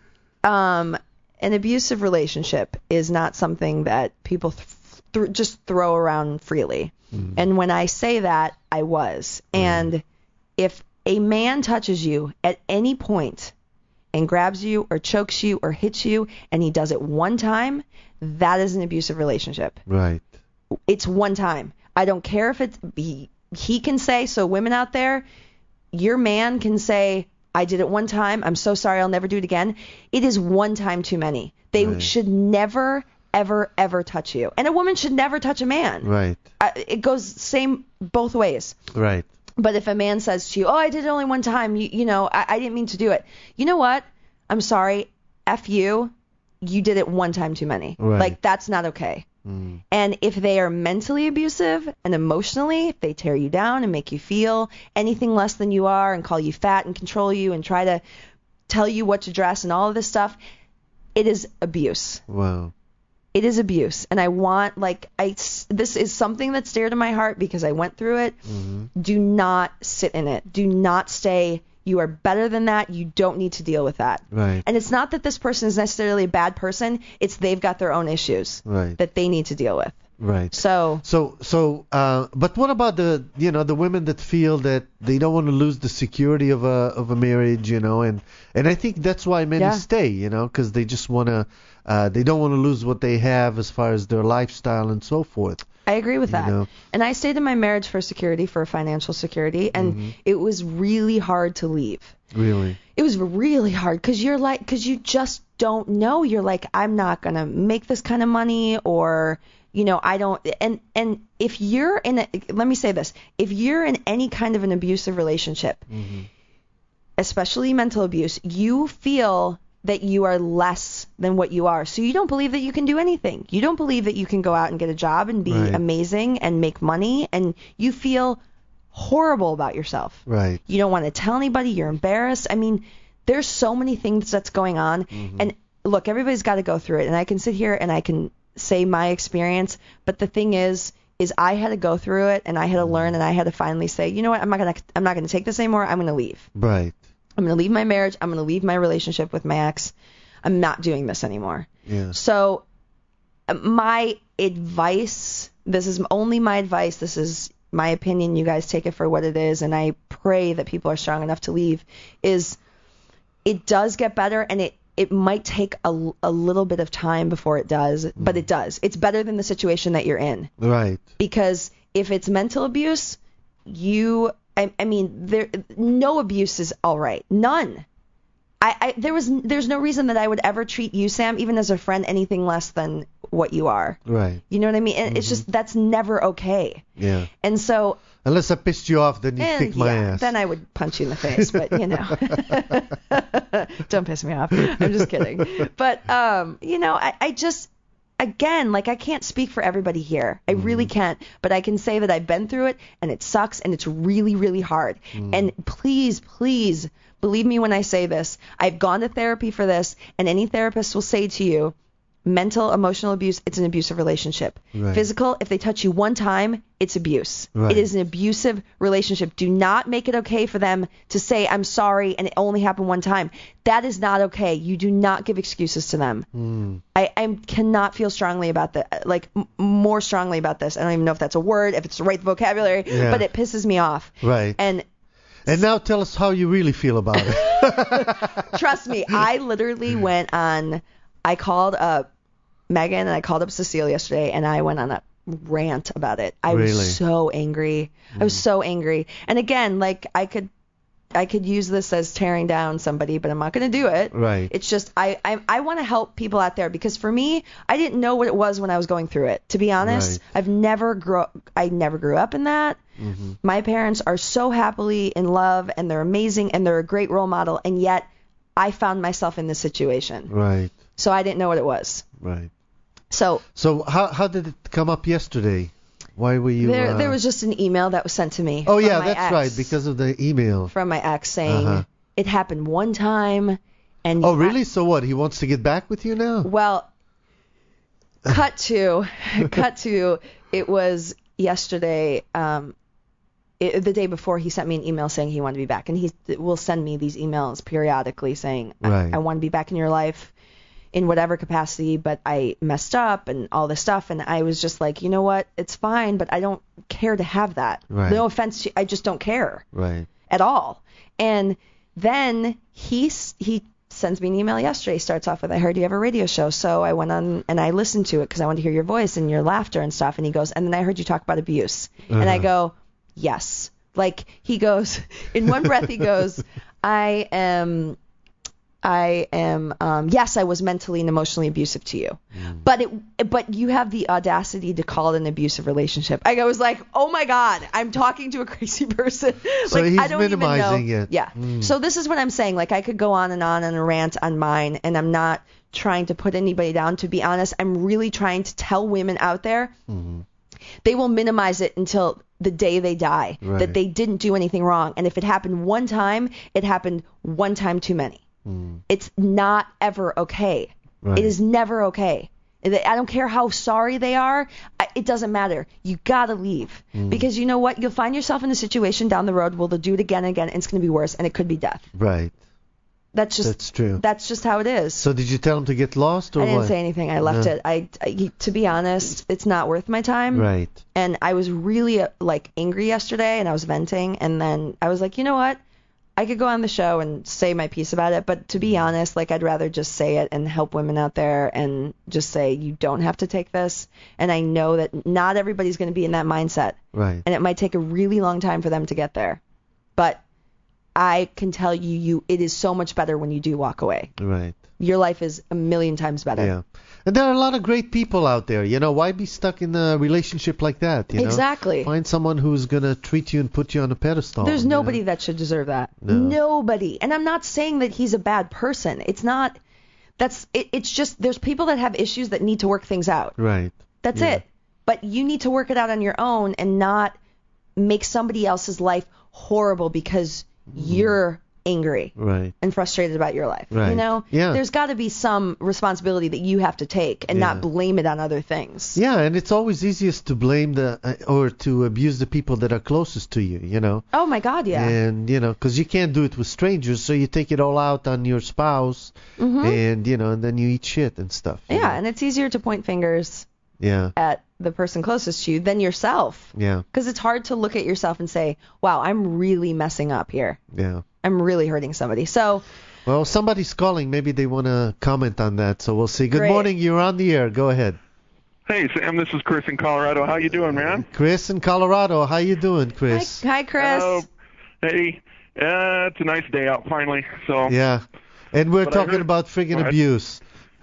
um, an abusive relationship is not something that people th- th- just throw around freely. Mm. And when I say that, I was. And if a man touches you at any point and grabs you or chokes you or hits you, and he does it one time, that is an abusive relationship. Right. It's one time. I don't care if it's he, he can say, so women out there, your man can say, I did it one time. I'm so sorry. I'll never do it again. It is one time too many. They Right. should never, ever, ever touch you. And a woman should never touch a man. Right. I, it goes same both ways. Right. But if a man says to you, oh, I did it only one time, you, you know, I, I didn't mean to do it. You know what? I'm sorry. F you. You did it one time too many. Right. Like, that's not okay. Mm. And if they are mentally abusive and emotionally, if they tear you down and make you feel anything less than you are and call you fat and control you and try to tell you what to dress and all of this stuff, it is abuse. Wow. It is abuse. And I want, like, I, this is something that's dear to my heart because I went through it. Mm-hmm. Do not sit in it. Do not stay. You are better than that. You don't need to deal with that. Right. And it's not that this person is necessarily a bad person. It's they've got their own issues Right. that they need to deal with. Right. So, So, so, uh, but what about the, you know, the women that feel that they don't want to lose the security of a of a marriage, you know, and and I think that's why many Yeah. stay, you know, because they just want to, uh, they don't want to lose what they have as far as their lifestyle and so forth. I agree with You that. know. And I stayed in my marriage for security, for financial security, and Mm-hmm. it was really hard to leave. Really. It was really hard because you're like, because you just don't know. You're like, I'm not going to make this kind of money, or, you know, I don't. And, and if you're in a, let me say this, if you're in any kind of an abusive relationship, Mm-hmm. especially mental abuse, you feel that you are less than what you are. So you don't believe that you can do anything. You don't believe that you can go out and get a job and be Right. amazing and make money, and you feel horrible about yourself. Right. You don't want to tell anybody. You're embarrassed. I mean, there's so many things that's going on. Mm-hmm. And look, everybody's got to go through it. And I can sit here and I can say my experience. But the thing is, is I had to go through it, and I had to learn, and I had to finally say, you know what, I'm not gonna, I'm not gonna take this anymore. I'm gonna leave. Right. I'm gonna leave my marriage. I'm gonna leave my relationship with my ex. I'm not doing this anymore. Yeah. So my advice, this is only my advice. This is my opinion. You guys take it for what it is. And I pray that people are strong enough to leave, is it does get better, and it, it might take a, a little bit of time before it does, mm. but it does. It's better than the situation that you're in. Right. Because if it's mental abuse, you, I, I mean, there, no abuse is all right. None. I, I there was there's no reason that I would ever treat you, Sam, even as a friend, anything less than what you are. Right. You know what I mean? And mm-hmm. it's just, that's never okay. Yeah. And so, unless I pissed you off, then you kick my yeah, ass. Then I would punch you in the face, but you know, don't piss me off. I'm just kidding. But um, you know, I, I just, again, like I can't speak for everybody here. I mm. really can't. But I can say that I've been through it, and it sucks, and it's really, really hard. Mm. And please, please believe me when I say this. I've gone to therapy for this, and any therapist will say to you, mental, emotional abuse, it's an abusive relationship. Right. Physical, if they touch you one time, it's abuse. Right. It is an abusive relationship. Do not make it okay for them to say, I'm sorry, and it only happened one time. That is not okay. You do not give excuses to them. Mm. I, I cannot feel strongly about that, like m- more strongly about this. I don't even know if that's a word, if it's the right vocabulary, yeah. but it pisses me off. Right. And And now tell us how you really feel about it. Trust me, I literally went on, I called up Megan and I called up Cecile yesterday, and I went on a rant about it. I really? was so angry. Mm. I was so angry. And again, like I could I could use this as tearing down somebody, but I'm not going to do it. Right. It's just I I, I want to help people out there, because for me, I didn't know what it was when I was going through it. To be honest, right. I've never grew I never grew up in that. Mm-hmm. My parents are so happily in love, and they're amazing, and they're a great role model, and yet I found myself in this situation. Right. So I didn't know what it was. Right. So So how how did it come up yesterday? Why were you? There, uh... there was just an email that was sent to me. Oh yeah, that's ex, right, because of the email. From my ex saying uh-huh. it happened one time, and oh really? I... So what? He wants to get back with you now? Well, cut to, cut to. It was yesterday. Um, it, the day before, he sent me an email saying he wanted to be back, and he will send me these emails periodically saying, right. I, I want to be back in your life in whatever capacity, but I messed up and all this stuff. And I was just like, you know what? It's fine, but I don't care to have that. Right. No offense, I just don't care. Right. At all. And then he he sends me an email yesterday. Starts off with, I heard you have a radio show. So I went on and I listened to it because I wanted to hear your voice and your laughter and stuff. And he goes, and then I heard you talk about abuse. Uh-huh. And I go, yes. Like he goes, in one breath he goes, I am... I am, um, yes, I was mentally and emotionally abusive to you, mm. but it, but you have the audacity to call it an abusive relationship. I was like, oh my God, I'm talking to a crazy person. So like, he's I don't minimizing even know. it. Yeah. Mm. So this is what I'm saying. Like I could go on and on on a rant on mine, and I'm not trying to put anybody down. To be honest, I'm really trying to tell women out there, mm-hmm. they will minimize it until the day they die, right. that they didn't do anything wrong. And if it happened one time, it happened one time too many. Mm. It's not ever okay. Right. It is never okay. I don't care how sorry they are. It doesn't matter. You gotta leave mm. because you know what? You'll find yourself in a situation down the road where they'll do it again and again, and it's gonna be worse, and it could be death. Right. That's just that's true. That's just how it is. So did you tell him to get lost, or I didn't what? say anything. I left no. it. I, I, to be honest, it's not worth my time. Right. And I was really uh, like angry yesterday, and I was venting, and then I was like, you know what? I could go on the show and say my piece about it, but to be honest, like I'd rather just say it and help women out there and just say you don't have to take this. And I know that not everybody's going to be in that mindset. Right. And it might take a really long time for them to get there. But I can tell you, you it is so much better when you do walk away. Right. Your life is a million times better. Yeah. And there are a lot of great people out there. You know, why be stuck in a relationship like that? You know? Exactly. Find someone who's going to treat you and put you on a pedestal. There's nobody know? that should deserve that. No. Nobody. And I'm not saying that he's a bad person. It's not. That's. It, it's just there's people that have issues that need to work things out. Right. That's yeah. it. But you need to work it out on your own and not make somebody else's life horrible because mm. you're angry right. and frustrated about your life. Right. You know, yeah. there's got to be some responsibility that you have to take and yeah. not blame it on other things. Yeah, and it's always easiest to blame the uh, or to abuse the people that are closest to you, you know. Oh my God, yeah. And you know, because you can't do it with strangers, so you take it all out on your spouse, mm-hmm. and you know, and then you eat shit and stuff. Yeah, know? And it's easier to point fingers Yeah. at the person closest to you than yourself. Yeah. Because it's hard to look at yourself and say, wow, I'm really messing up here. Yeah. I'm really hurting somebody. So, Well, somebody's calling. Maybe they want to comment on that. So we'll see. Good Great. morning. You're on the air. Go ahead. Hey, Sam, this is Chris in Colorado. How you doing, man? Chris in Colorado. How you doing, hi, Chris? hi Chris. Hello. Hey, uh, it's a nice day out finally. So Yeah. And we're But I talking heard- about friggin' Go ahead. abuse.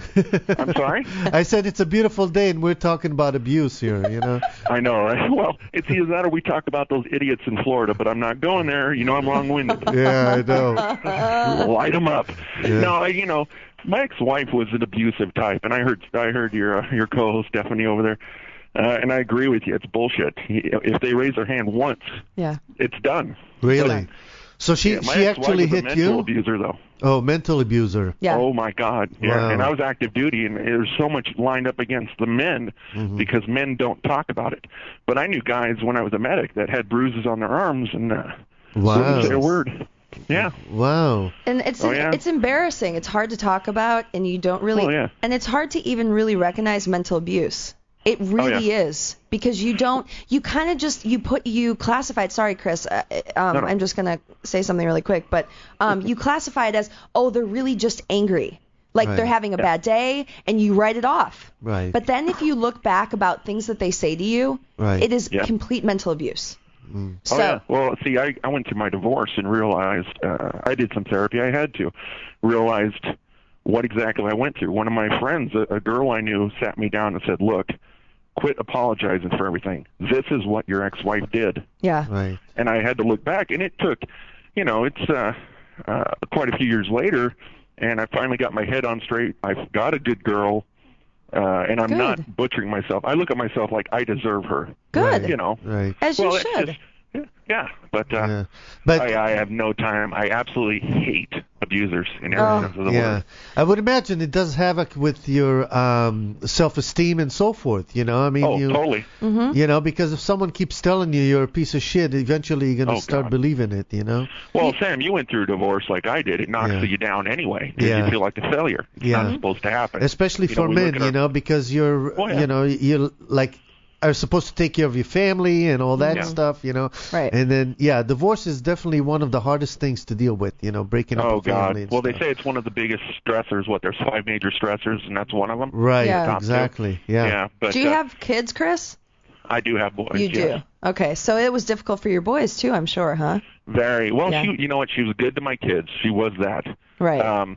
I'm sorry? I said it's a beautiful day, and we're talking about abuse here, you know? I know, right? Well, it's either that or we talk about those idiots in Florida, but I'm not going there. You know I'm long-winded. Yeah, I know. Light them up. Yeah. No, I, you know, my ex-wife was an abusive type, and I heard I heard your uh, your co-host Stephanie over there, uh, and I agree with you. It's bullshit. If they raise their hand once, Yeah. it's done. Really? So she Yeah, my she ex-wife actually was a hit mental you? abuser, though. Oh, mental abuser. Yeah. Oh my God! Yeah, Wow. and I was active duty, and there's so much lined up against the men Mhm. because men don't talk about it. But I knew guys when I was a medic that had bruises on their arms and uh, Wow. wouldn't say a word. Yeah. Wow. And it's Oh, yeah? it's embarrassing. It's hard to talk about, and you don't really. Oh, yeah. And it's hard to even really recognize mental abuse. It really is because you don't. You kind of just you put you classify it. Sorry, Chris. Uh, um, No, no. I'm just gonna say something really quick, but um, you classify it as oh they're really just angry, like Right. they're having a bad day, and you write it off. Right. But then if you look back about things that they say to you, Right. it is Yeah. complete mental abuse. Mm. So Oh yeah. Well, see, I I went through my divorce and realized uh, I did some therapy. I had to realized what exactly I went through. One of my friends, a, a girl I knew, sat me down and said, "Look, quit apologizing for everything. This is what your ex-wife did." yeah, Right. And I had to look back, and it took, you know, it's uh, uh, quite a few years later, and I finally got my head on straight. I've got a good girl, uh, and I'm Good. not butchering myself. I look at myself like I deserve her. good You know, Right. as well, you it's should. just, yeah, yeah, but uh, Yeah. But I, I have no time. I absolutely hate abusers in every Oh. sense of the yeah, word. I would imagine it does havoc with your um, self-esteem and so forth. You know, I mean, Oh, you, totally. Mm-hmm. you know, because if someone keeps telling you you're a piece of shit, eventually you're gonna Oh, start God. believing it. You know. Well, Sam, you went through a divorce like I did. It knocks Yeah. you down anyway. 'Cause Yeah. You feel like a failure. It's Yeah. not supposed to happen. Especially You know, for we look men, at you our- know, because you're, Oh, yeah. you know, you're like are supposed to take care of your family and all that Yeah. stuff, you know. Right. And then, yeah, divorce is definitely one of the hardest things to deal with, you know, breaking up Oh a family. God! and Well, they stuff. say it's one of the biggest stressors. What? There's five major stressors, and that's one of them. Right, Yeah. Top two. exactly. Yeah. Yeah, but Do you uh, have kids, Chris? I do have boys. You yes. do. Okay, so it was difficult for your boys too, I'm sure, huh? Very well. Yeah. She, you know what? She was good to my kids. She was that. Right. Um,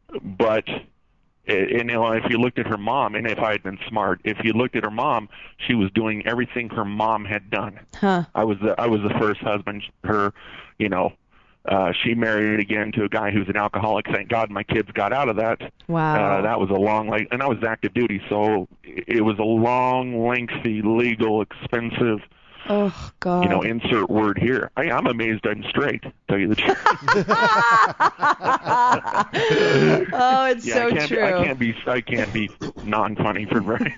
but and, you know, if you looked at her mom, and if I had been smart, if you looked at her mom, she was doing everything her mom had done. Huh. I was the I was the first husband. Her, you know, uh, she married again to a guy who's an alcoholic. Thank God my kids got out of that. Wow. Uh, that was a long, like, and I was active duty, so it was a long, lengthy, legal, expensive. Oh God. You know, insert word here. I, I'm amazed I'm straight. Tell you the truth. oh, it's yeah, so I can't, true. I can't be. I can't be non-funny for very.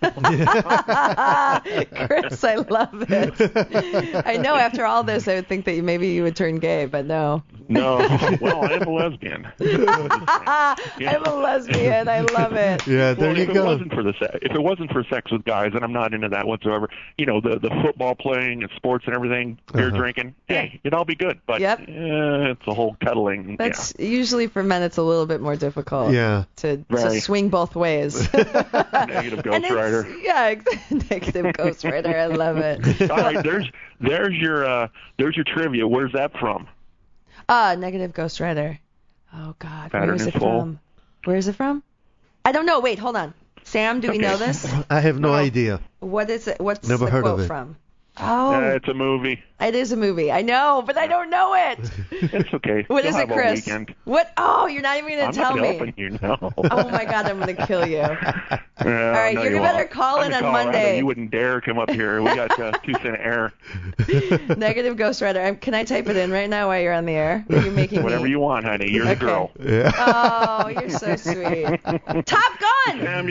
Chris, I love it. I know after all this, I would think that you, maybe you would turn gay, but no. No, well, I am a lesbian. I'm a lesbian. I love it. Yeah, there well, you if go. it wasn't for the se- if it wasn't for sex with guys, and I'm not into that whatsoever. You know, the the football playing and sports and everything, beer Uh-huh. drinking. Hey, it'd all be good. But Yep. eh, it's a whole cuddling. That's usually for men. It's a little bit more difficult. Yeah. To, to Right. swing both ways. yeah. Negative And Ghost it's- Rider. Yeah, ex- negative Ghost Rider. I love it. All right, there's there's your uh, there's your trivia. Where's that from? Ah, negative Ghost Rider. Oh God, Pattern where is is it full. from? Where is it from? I don't know. Wait, hold on. Sam, do we Okay. know this? I have no No. idea. What is it? What's Never the heard of quote it. from? Oh, Uh, it's a movie. it is a movie. I know, but I don't know it. It's okay. What You'll is it, have all Chris? weekend. What? Oh, you're not even gonna I'm tell not me. helping you. No. Oh my God, I'm gonna kill you. All right, you better call in on Monday. You wouldn't dare come up here. We got uh, two cent air. Negative Ghost Rider. I'm, can I type it in right now while you're on the air? Are you making Whatever me? you want, honey. You're Okay. the girl. Yeah. Oh, you're so sweet. Top Gun. Sam, you,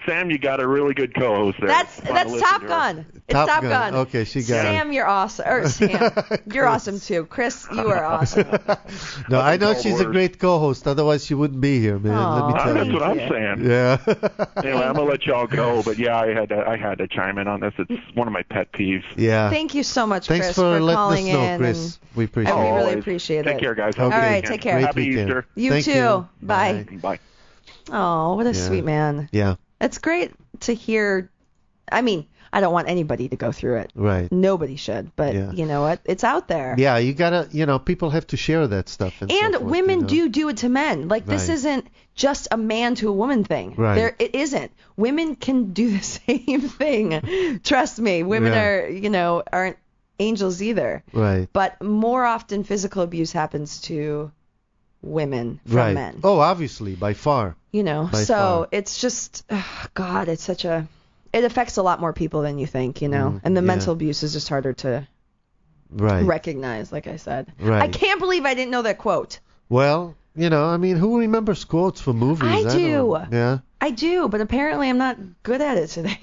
Sam, you got a really good co-host there. That's Fun to that's listen Top to her. Gun. It's Top Top, Gun. Gun. Okay, she got Sam, you're awesome. Or Sam, you're awesome too. Chris, you are awesome. No, I know That's she's a all great co-host. Otherwise, she wouldn't be here, man. Let me Aw, tell That's you. what I'm you. saying. Yeah. Anyway, I'm gonna let y'all go, but yeah, I had to, I had to chime in on this. It's one of my pet peeves. Yeah. Thank you so much, Thanks Chris, for, letting calling us know, in. Chris. We And appreciate we it. really Always. appreciate Take it. care, guys. Have a Okay. good All right, weekend. take care. Great Happy weekend. Easter. You Thank too. you. Bye. Bye. Oh, what a Yeah. sweet man. Yeah. It's great to hear. I mean, I don't want anybody to go through it. Right. Nobody should, but Yeah. you know what? It's out there. Yeah, you gotta, you know, people have to share that stuff. And, so And forth, women you know? do do it to men. Like this Right. isn't just a man to a woman thing. Right. There, it isn't. Women can do the same thing. Trust me. Women Yeah. are, you know, aren't angels either. Right. But more often, physical abuse happens to women from Right. men. Oh, obviously, by far. You know, By so far. it's just, ugh, God, it's such a, it affects a lot more people than you think, you know. Mm, and the yeah. mental abuse is just harder to Right. recognize, like I said. Right. I can't believe I didn't know that quote. Well, you know, I mean, who remembers quotes from movies? I do. don't- Yeah. I do, but apparently I'm not good at it today.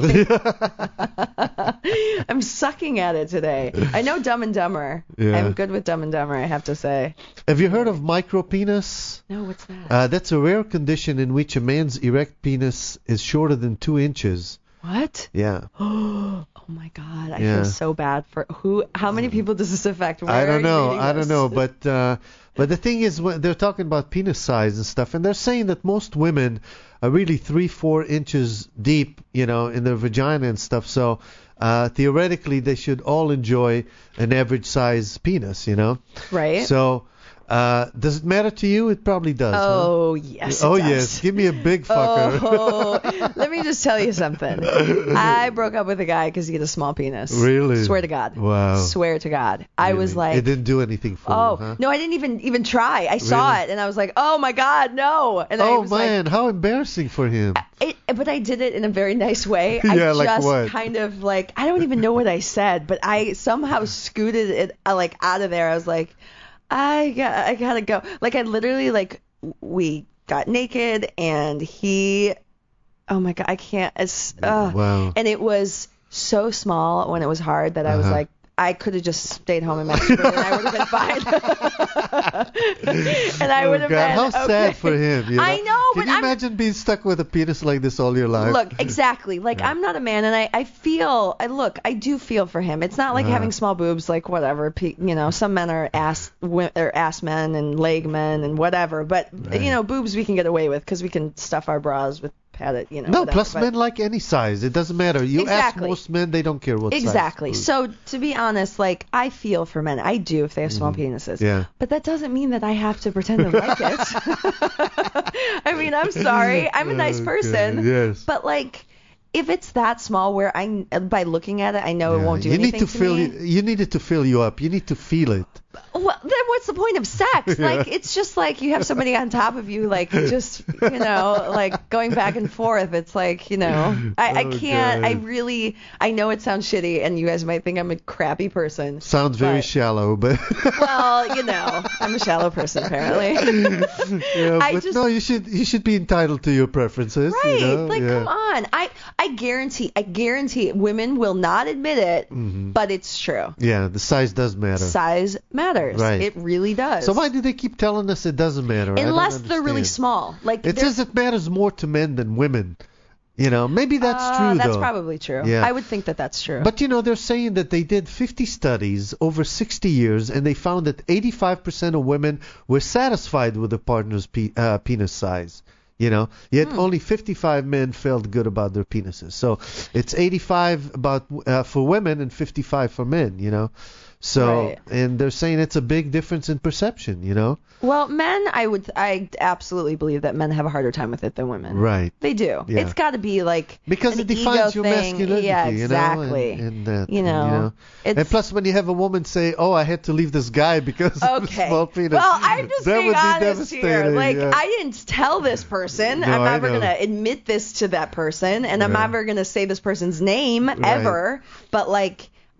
I'm sucking at it today. I know Dumb and Dumber. Yeah. I'm good with Dumb and Dumber, I have to say. Have you heard of micropenis? No, what's that? Uh, that's a rare condition in which a man's erect penis is shorter than two inches. What? Yeah. Oh my God, I Yeah. feel so bad for who? How many people does this affect? Where I are don't you know. reading I don't this? know. But uh, but the thing is, when they're talking about penis size and stuff, and they're saying that most women are really three, four inches deep, you know, in their vagina and stuff. So uh, theoretically, they should all enjoy an average size penis, you know. Right? So uh, does it matter to you? It probably does. huh? Oh yes. it Oh does. yes. Give me a big fucker. Oh, let me just tell you something. I broke up with a guy because he had a small penis. Really? Swear to God. Wow. Swear to God. I was Really? like, it didn't do anything for oh you, huh? no, I didn't even even try. I saw Really? it and I was like, oh my God, no. And I Oh was man, how embarrassing for him. like, it, but I did it in a very nice way. Yeah, I like just what? kind of like, I don't even know what I said, but I somehow scooted it uh, like out of there. I was like, I got, I gotta go. Like I literally like we got naked and he, oh my God, I can't. It's, uh, Wow. And it was so small when it was hard that I was Uh-huh. like, I could have just stayed home and masturbated and I would have been fine. and I Oh, would have God, been how okay. sad for him. You know? I know, Can but you I'm imagine being stuck with a penis like this all your life? Look, exactly. Like I'm not a man, and I, I feel, I look, I do feel for him. It's not like Uh-huh. having small boobs, like whatever. pe- You know, some men are ass, wi- or ass men and leg men and whatever. But Right. you know, boobs we can get away with because we can stuff our bras with padded, you know. No, whatever. plus But- men like any size. It doesn't matter. You Exactly. ask most men, they don't care what size. Exactly. boob. So to be honest, like I feel for men. I do if they have small penises. Mm-hmm. Yeah. But that doesn't mean that I have to pretend to like it. I mean, I'm sorry. I'm a nice Okay, person. yes. But like, if it's that small, where I by looking at it, I know it Yeah, won't do you anything need to, fill me. you, you need it to fill you up. You need to feel it. Well, then what's the point of sex? Like, it's just like you have somebody on top of you, like just you know, like going back and forth. It's like you know, I, I Oh, can't. I God. really, I know it sounds shitty, and you guys might think I'm a crappy person. Sounds very But- shallow, but Well, you know, I'm a shallow person apparently. yeah, I but just- no, you should you should be entitled to your preferences. you Right? know? Like, yeah. come on. I I guarantee, I guarantee, women will not admit it, Mm-hmm. but it's true. Yeah, the size does matter. Size matters. Right. It really does. So why do they keep telling us it doesn't matter? I don't Unless they're really understand. small. Like It they're- says it matters more to men than women. You know, maybe that's uh, true That's though. probably true. Yeah. I would think that that's true. But you know, they're saying that they did fifty studies over sixty years, and they found that eighty-five percent of women were satisfied with a partner's pe- uh, penis size. You know, yet Hmm. only fifty-five men felt good about their penises. So it's eighty-five about uh, for women and fifty-five for men. You know, so Right. and they're saying it's a big difference in perception. You know, well, men, I would, I absolutely believe that men have a harder time with it than women. right? They do. Yeah. It's got to be like Because an it defines ego your thing. masculinity, Yeah, you know, exactly. and, and that, You know, and it's- plus when you have a woman say, "Oh, I had to leave this guy because of the Okay. small penis," Well, I'm just that being would be honest here. devastating, Like, yeah. I didn't tell this person. No, I'm I never know. going to admit this to that person, and I'm Right. never going to say this person's name ever. But, like,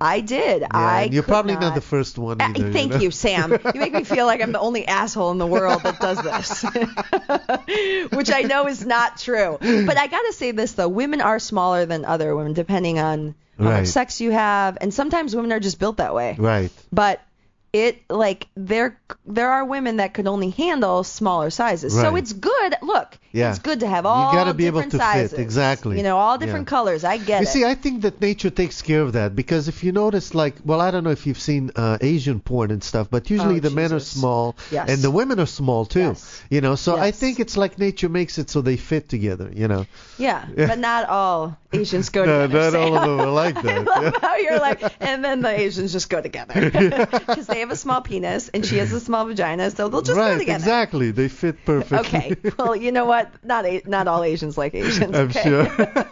I did. Yeah, I and you're could probably not. not the first one Uh, either. Thank you, know? you, Sam. You make me feel like I'm the only asshole in the world that does this, which I know is not true. But I gotta say this though: women are smaller than other women, depending on how Right. much sex you have, and sometimes women are just built that way. Right. But it like there there are women that could only handle smaller sizes, so Right. it's good. Look, Yeah. it's good to have You all gotta be able different to fit, sizes. exactly. You know, all different Yeah. colors. I get You it. see, I think that nature takes care of that because if you notice, like, well, I don't know if you've seen uh, Asian porn and stuff, but usually Oh, the men are Jesus. small Yes. and the women are small too. Yes. You know, so I Yes. think it's like nature makes it so they fit together. You know. Yeah, but not all Asians go No, together. not all of Sam. them are like that. I love how you're like, and then the Asians just go together because they have a small penis and she has a small vagina, so they'll just right. go together. Exactly. They fit perfectly. Okay. Well, you know what? Not a- not all Asians like Asians. I'm okay? sure.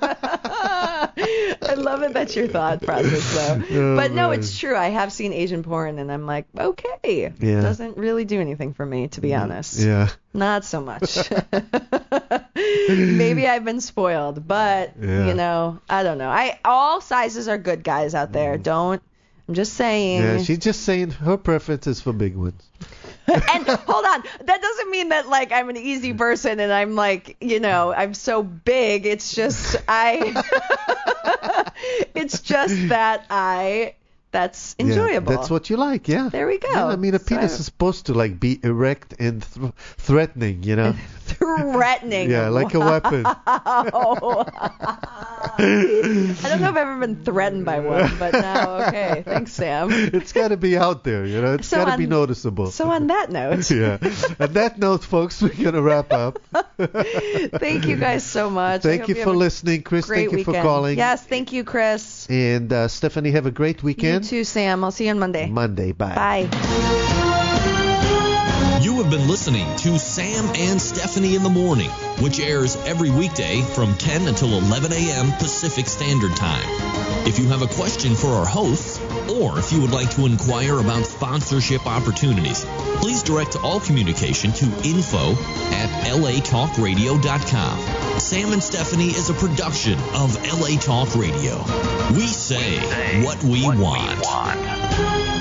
I love it. That's your thought process, though. Oh, but no, man. it's true. I have seen Asian porn, and I'm like, okay, Yeah. doesn't really do anything for me, to be honest. Yeah. Not so much. Maybe I've been spoiled, but Yeah. you know, I don't know. I all sizes are good, guys out there. Don't. I'm just saying. Mm. Yeah. She's just saying her preference is for big ones. And hold on, that doesn't mean that like I'm an easy person and I'm like, you know, I'm so big. It's just I it's just that I that's enjoyable. Yeah, that's what you like, yeah. There we go. Yeah, I mean, a So- penis is supposed to like be erect and th- threatening, you know. Threatening. Yeah, like a weapon. Wow. I don't know if I've ever been threatened by one, but now okay. Thanks, Sam. It's got to be out there, you know. It's So got to on- be noticeable. So on that note, Yeah. On that note, folks, we're gonna wrap up. thank you guys so much. I Thank hope you have for a listening, Chris. Great Thank you weekend. for calling. Yes, thank you, Chris. And uh, Stephanie, have a great You weekend. too, Sam. I'll see you on Monday. Monday. Bye. Bye. You have been listening to Sam and Stephanie in the Morning, which airs every weekday from ten until eleven a.m. Pacific Standard Time. If you have a question for our hosts, or if you would like to inquire about sponsorship opportunities, please direct all communication to info at l a talk radio dot com. Sam and Stephanie is a production of L A Talk Radio. We say what we What we want. want.